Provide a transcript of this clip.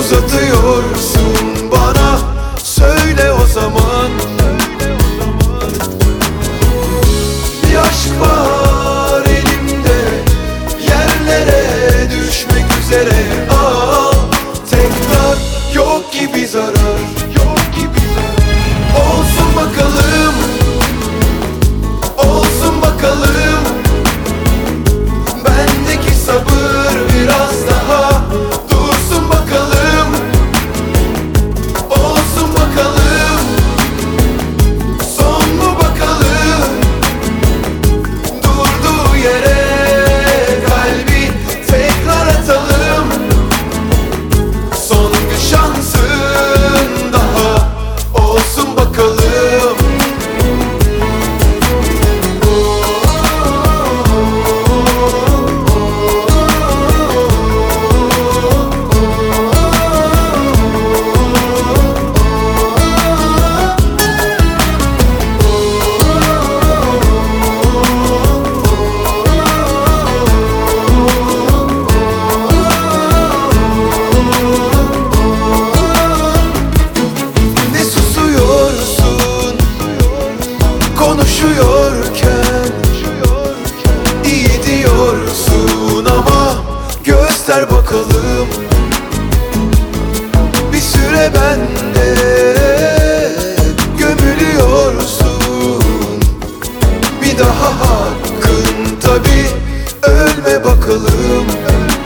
uzatıyorsun bana, söyle o zaman. Bir aşk var elimde, yerlere düşmek üzere. Al, tekrar yok gibi zarar, yok gibi zarar. Olsun bakalım, olsun bakalım. Bendeki sabır biraz daha dursun bakalım. Olsun bakalım, son mu bakalım. Durduğu yere kalbi tekrar atalım. Son bir şansın daha olsun bakalım. Ne susuyorsun konuşuyorken, iyi diyorsun ama göster bakalım. Bir süre bende gömülüyorsun, bir daha hakkın tabi, ölme bakalım.